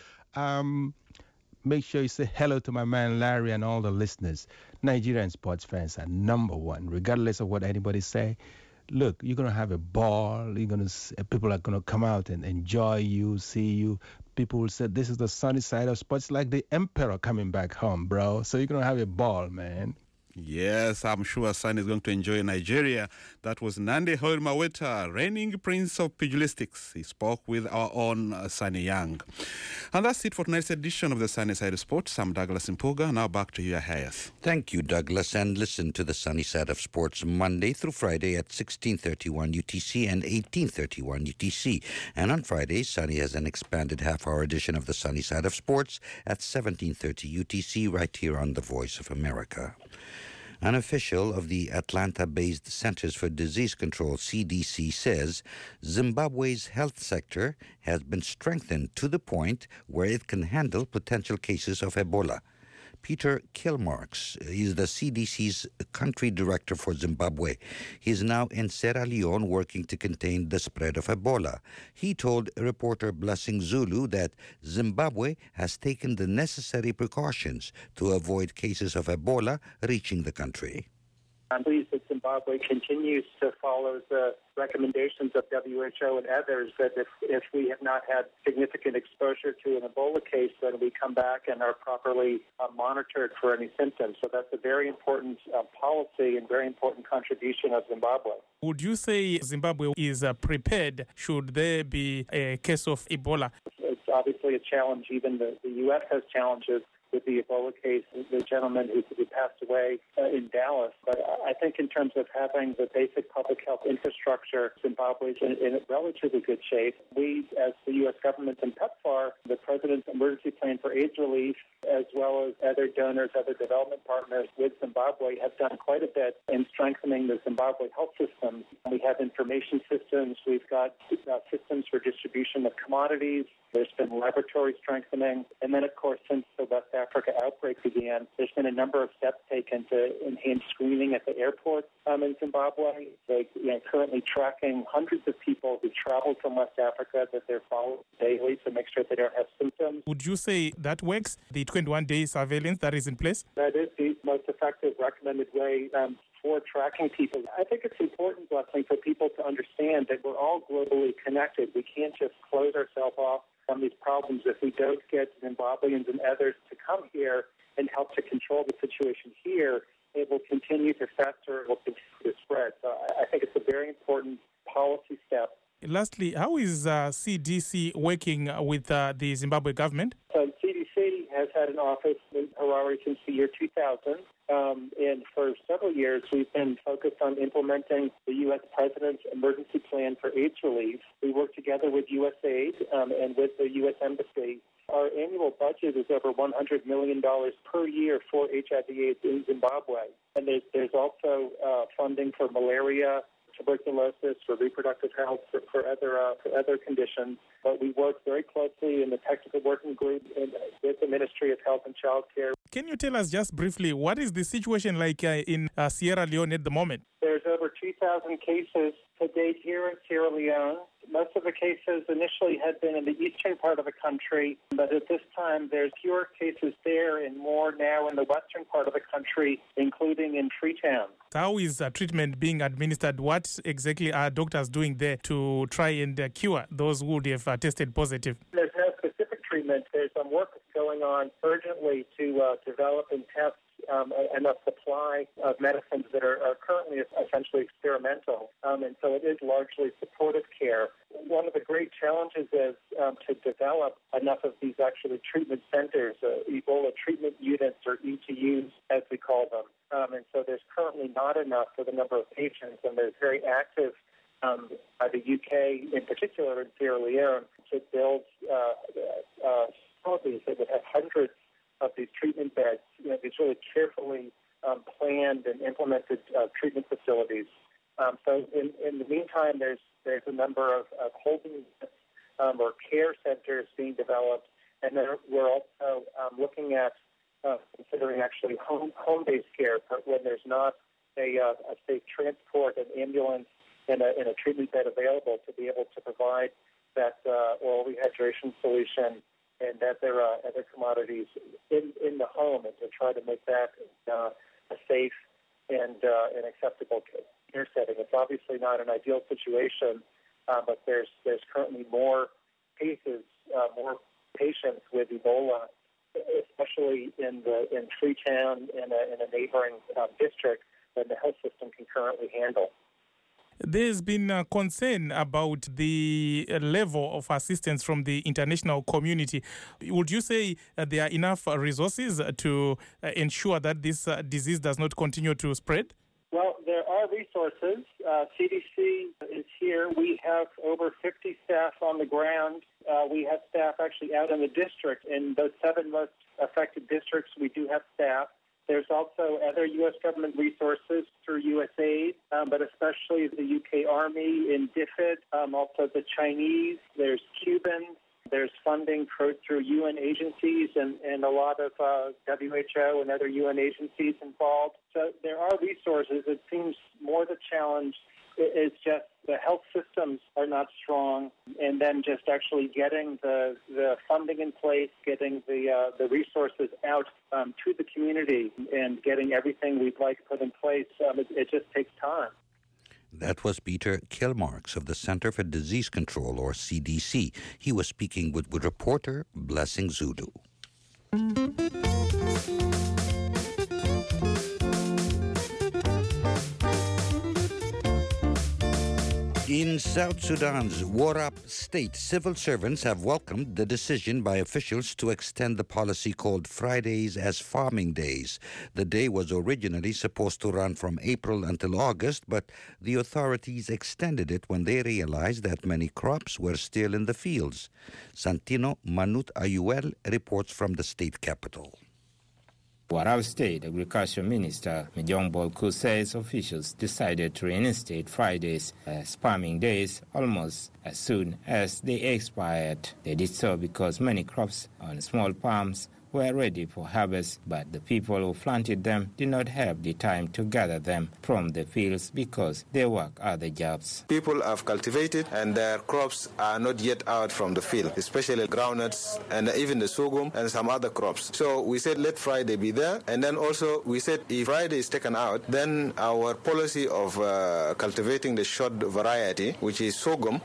Make sure you say hello to my man Larry and all the listeners. Nigerian sports fans are number one, regardless of what anybody say. Look, you're going to have a ball. People are going to come out and enjoy you, see you. People will say, this is the sunny side of sports, like the emperor coming back home, bro. So you're going to have a ball, man. Yes, I'm sure Sonny is going to enjoy Nigeria. That was Nnamdi Maweta, reigning prince of pugilistics. He spoke with our own Sonny Young. And that's it for tonight's edition of the Sunny Side of Sports. I'm Douglas Mpuga. Now back to you, Hayes. Thank you, Douglas. And listen to the Sunny Side of Sports Monday through Friday at 16:31 UTC and 18:31 UTC. And on Fridays, Sunny has an expanded half-hour edition of the Sunny Side of Sports at 17:30 UTC right here on The Voice of America. An official of the Atlanta-based Centers for Disease Control, CDC, says Zimbabwe's health sector has been strengthened to the point where it can handle potential cases of Ebola. Peter Kilmarks is the CDC's country director for Zimbabwe. He is now in Sierra Leone working to contain the spread of Ebola. He told reporter Blessing Zulu that Zimbabwe has taken the necessary precautions to avoid cases of Ebola reaching the country. I'm pleased that Zimbabwe continues to follow the recommendations of WHO and others that if we have not had significant exposure to an Ebola case, then we come back and are properly monitored for any symptoms. So that's a very important policy and very important contribution of Zimbabwe. Would you say Zimbabwe is prepared should there be a case of Ebola? It's obviously a challenge. Even the U.S. has challenges with the Ebola case, the gentleman who passed away in Dallas. But I think in terms of having the basic public health infrastructure, Zimbabwe is in relatively good shape. We, as the U.S. government and PEPFAR, the President's Emergency Plan for AIDS Relief, as well as other donors, other development partners with Zimbabwe, have done quite a bit in strengthening the Zimbabwe health system. We have information systems. We've got systems for distribution of commodities. There's been laboratory strengthening. And then, of course, since the West Africa outbreak began, there's been a number of steps taken to enhance screening at the airport in Zimbabwe. They're currently tracking hundreds of people who traveled from West Africa that they're following daily to make sure they don't have symptoms. Would you say that works, the 21-day surveillance that is in place? That is the most effective recommended way for tracking people. I think it's important, Blessing, for people to understand that we're all globally connected. We can't just close ourselves off from these problems if we don't get Zimbabweans and others to come here and help to control the situation here. It will continue to fester, it will continue to spread. So I think it's a very important policy step. Lastly, how is CDC working with the Zimbabwe government? So CDC has had an office in Harare since the year 2000. And for several years, we've been focused on implementing the U.S. President's Emergency Plan for AIDS Relief. We work together with USAID and with the U.S. Embassy. Our annual budget is over $100 million per year for HIV/AIDS in Zimbabwe. And there's also funding for malaria, tuberculosis, for reproductive health, for other conditions. But we work very closely in the technical working group with the Ministry of Health and Child Care. Can you tell us just briefly, what is the situation like in Sierra Leone at the moment? There's over 2,000 cases to date here in Sierra Leone. Most of the cases initially had been in the eastern part of the country, but at this time there's fewer cases there and more now in the western part of the country, including in Freetown. How is treatment being administered? What exactly are doctors doing there to try and cure those who would have tested positive? There's no specific treatment. There's some work going on urgently to develop and test enough supply of medicines that are currently essentially experimental. And so it is largely supportive care. One of the great challenges is to develop enough of these actually treatment centers, Ebola treatment units, or ETUs as we call them. And so there's currently not enough for the number of patients, and there's very active by the UK, in particular in Sierra Leone, to build facilities that would have hundreds of these treatment beds, these really carefully planned and implemented treatment facilities. So in the meantime, there's a number of holding or care centers being developed, and then we're also looking at considering actually home-based care when there's not a safe transport, an ambulance, and a treatment bed available to be able to provide that oral rehydration solution and other commodities in the home, and to try to make that a safe and acceptable care setting. It's obviously not an ideal situation, but there's currently more cases, more patients with Ebola, especially in Freetown and in a neighboring district, than the health system can currently handle. There's been concern about the level of assistance from the international community. Would you say there are enough resources to ensure that this disease does not continue to spread? Well, there are resources. CDC is here. We have over 50 staff on the ground. We have staff actually out in the district. In those 7 most affected districts, we do have staff. There's also other U.S. government resources through USAID, but especially the UK Army in DFID, also the Chinese. There's Cubans. There's funding through UN agencies and a lot of WHO and other UN agencies involved. So there are resources. It seems more the challenge is just the health systems are not strong, and then just actually getting the funding in place, getting the resources out to the community, and getting everything we'd like put in place. It just takes time. That was Peter Kilmarks of the Center for Disease Control, or CDC. He was speaking with reporter Blessing Zulu. In South Sudan's Warrap state, civil servants have welcomed the decision by officials to extend the policy called Fridays as farming days. The day was originally supposed to run from April until August, but the authorities extended it when they realized that many crops were still in the fields. Santino Manut Ayuel reports from the state capital. Warrap State Agriculture Minister Mijong Bolku says officials decided to reinstate Fridays as farming days almost as soon as they expired. They did so because many crops on small farms were ready for harvest, but the people who planted them did not have the time to gather them from the fields because they work other jobs. People have cultivated and their crops are not yet out from the field, especially groundnuts and even the sorghum and some other crops. So we said let Friday be there, and then also we said if Friday is taken out, then our policy of cultivating the short variety, which is sorghum,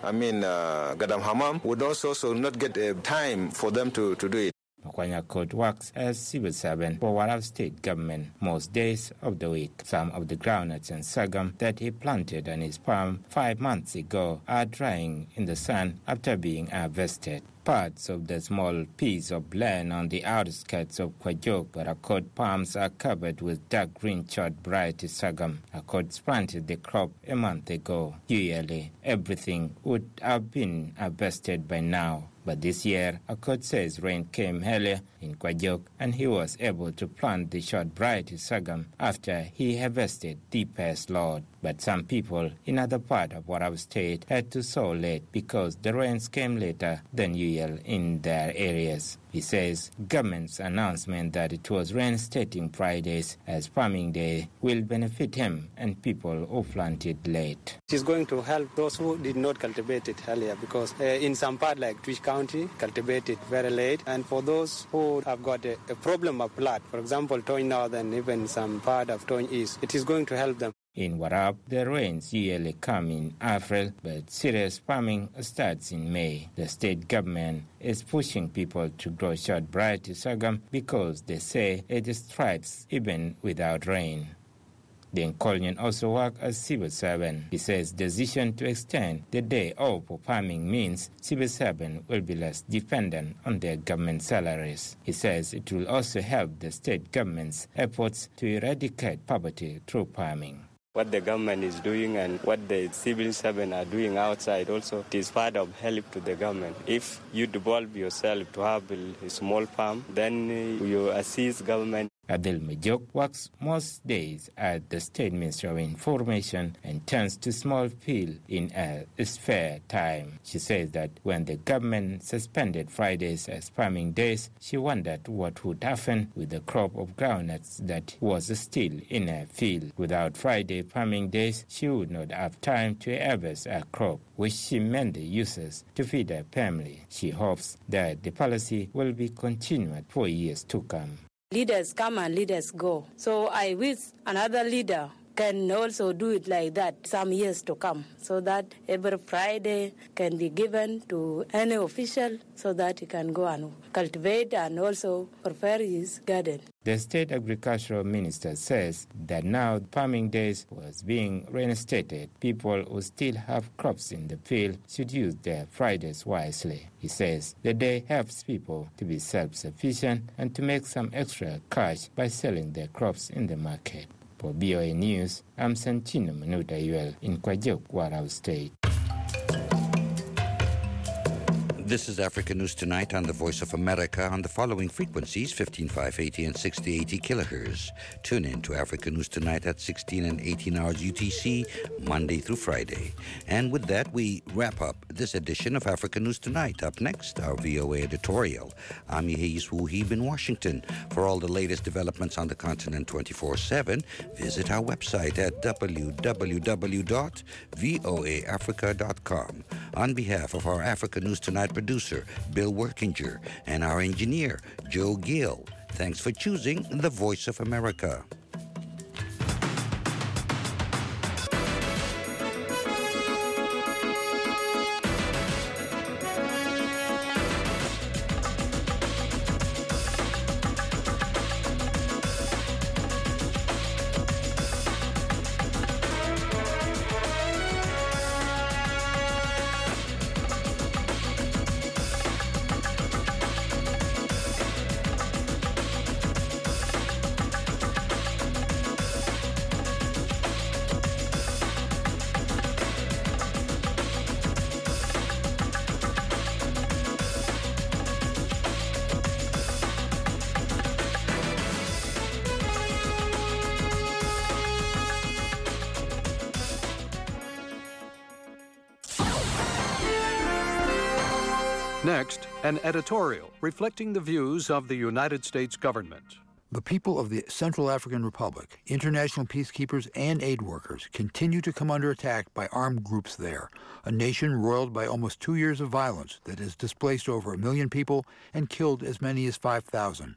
gadam hamam, would also not get time for them to do it. Makwanya Court works as civil servant for Warrap State government most days of the week. Some of the groundnuts and sorghum that he planted on his farm 5 months ago are drying in the sun after being harvested. Parts of the small piece of land on the outskirts of Kwajok, where Akkord palms are covered with dark green short variety sorghum. Akkord planted the crop a month ago. Usually, everything would have been harvested by now. But this year, Akkord says rain came earlier in Kwajok, and he was able to plant the short variety sorghum after he harvested the past load. But some people in other parts of Warrap State had to sow late because the rains came later than usual in their areas. He says government's announcement that it was reinstating Fridays as farming day will benefit him and people who planted late. It is going to help those who did not cultivate it earlier because in some part like Twitch County, cultivate it very late. And for those who have got a problem of flood, for example, Tony North and even some part of Tony East, it is going to help them. In Warrap, the rains usually come in April, but serious farming starts in May. The state government is pushing people to grow short variety sorghum because they say it thrives even without rain. Deng Kolnyan also works as civil servant. He says the decision to extend the day off for farming means civil servants will be less dependent on their government salaries. He says it will also help the state government's efforts to eradicate poverty through farming. What the government is doing and what the civil servants are doing outside also, it is part of help to the government. If you develop yourself to have a small farm, then you assist government. Adel Majok works most days at the State Ministry of Information and turns to small field in a spare time. She says that when the government suspended Fridays as farming days, she wondered what would happen with the crop of groundnuts that was still in her field. Without Friday farming days, she would not have time to harvest her crop, which she mainly uses to feed her family. She hopes that the policy will be continued for years to come. Leaders come and leaders go. So I wish another leader can also do it like that some years to come, so that every Friday can be given to any official so that he can go and cultivate and also prepare his garden. The state agricultural minister says that now farming days was being reinstated. People who still have crops in the field should use their Fridays wisely. He says the day helps people to be self-sufficient and to make some extra cash by selling their crops in the market. For BOA News, I'm Santino Manut Ayuel in Kwajok, Warrap State. This is Africa News Tonight on the Voice of America on the following frequencies, 15580 and 6080 kilohertz. Tune in to Africa News Tonight at 16 and 18 hours UTC, Monday through Friday. And with that, we wrap up this edition of Africa News Tonight. Up next, our VOA editorial. I'm Yehis Wuhib in Washington. For all the latest developments on the continent 24/7, visit our website at www.voaafrica.com. On behalf of our Africa News Tonight producer, Bill Workinger, and our engineer, Joe Gill, thanks for choosing the Voice of America. Next, an editorial reflecting the views of the United States government. The people of the Central African Republic, international peacekeepers and aid workers, continue to come under attack by armed groups there, a nation roiled by almost 2 years of violence that has displaced over 1 million people and killed as many as 5,000.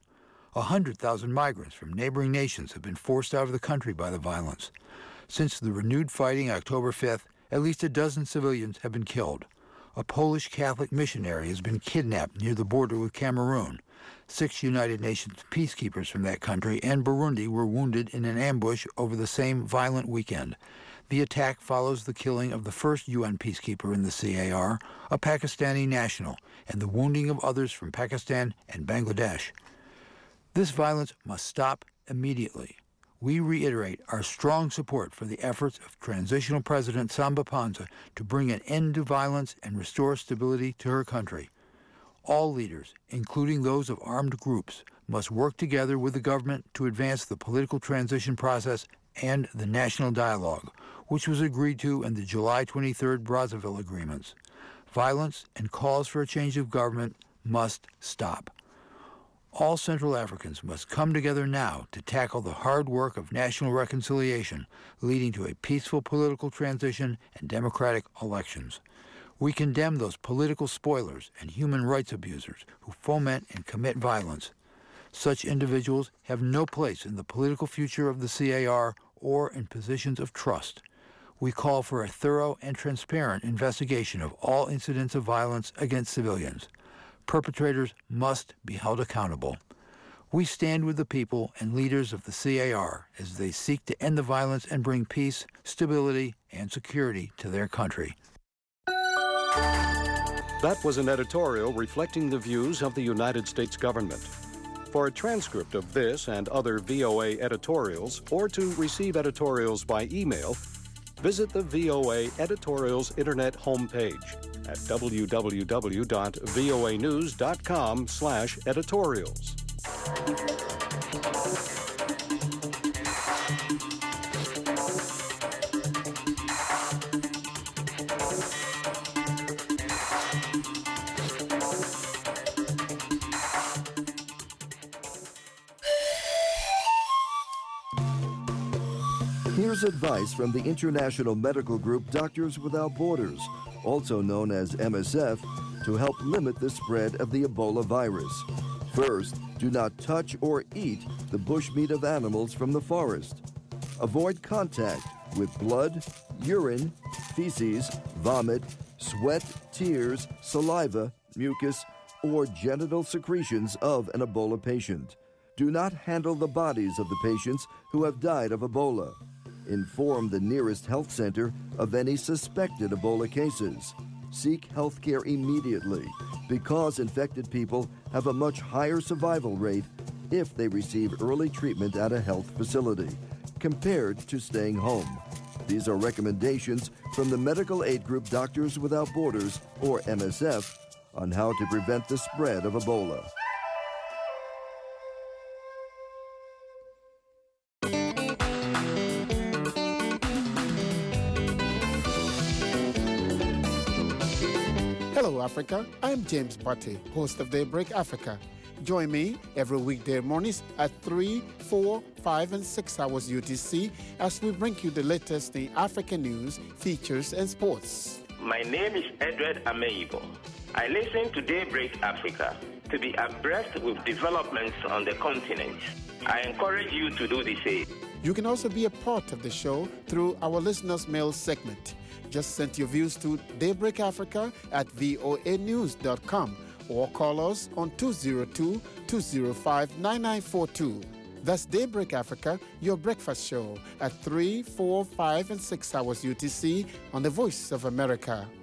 100,000 migrants from neighboring nations have been forced out of the country by the violence. Since the renewed fighting October 5th, at least a dozen civilians have been killed. A Polish Catholic missionary has been kidnapped near the border with Cameroon. 6 United Nations peacekeepers from that country and Burundi were wounded in an ambush over the same violent weekend. The attack follows the killing of the first UN peacekeeper in the CAR, a Pakistani national, and the wounding of others from Pakistan and Bangladesh. This violence must stop immediately. We reiterate our strong support for the efforts of Transitional President Samba Panza to bring an end to violence and restore stability to her country. All leaders, including those of armed groups, must work together with the government to advance the political transition process and the national dialogue, which was agreed to in the July 23rd Brazzaville agreements. Violence and calls for a change of government must stop. All Central Africans must come together now to tackle the hard work of national reconciliation, leading to a peaceful political transition and democratic elections. We condemn those political spoilers and human rights abusers who foment and commit violence. Such individuals have no place in the political future of the CAR or in positions of trust. We call for a thorough and transparent investigation of all incidents of violence against civilians. Perpetrators must be held accountable. We stand with the people and leaders of the CAR as they seek to end the violence and bring peace, stability, and security to their country. That was an editorial reflecting the views of the United States government. For a transcript of this and other VOA editorials, or to receive editorials by email, visit the VOA Editorials Internet homepage at www.voanews.com/editorials. Here's advice from the international medical group Doctors Without Borders, also known as MSF, to help limit the spread of the Ebola virus. First, do not touch or eat the bushmeat of animals from the forest. Avoid contact with blood, urine, feces, vomit, sweat, tears, saliva, mucus, or genital secretions of an Ebola patient. Do not handle the bodies of the patients who have died of Ebola. Inform the nearest health center of any suspected Ebola cases. Seek health care immediately, because infected people have a much higher survival rate if they receive early treatment at a health facility, compared to staying home. These are recommendations from the medical aid group Doctors Without Borders, or MSF, on how to prevent the spread of Ebola. Hello, Africa. I'm James Butte, host of Daybreak Africa. Join me every weekday mornings at 3, 4, 5, and 6 hours UTC as we bring you the latest in African news, features, and sports. My name is Edward Ameibo. I listen to Daybreak Africa to be abreast with developments on the continent. I encourage you to do the same. You can also be a part of the show through our listeners' mail segment. Just send your views to Daybreak Africa at voanews.com or call us on 202-205-9942. That's Daybreak Africa, your breakfast show at 3, 4, 5, and 6 hours UTC on the Voice of America.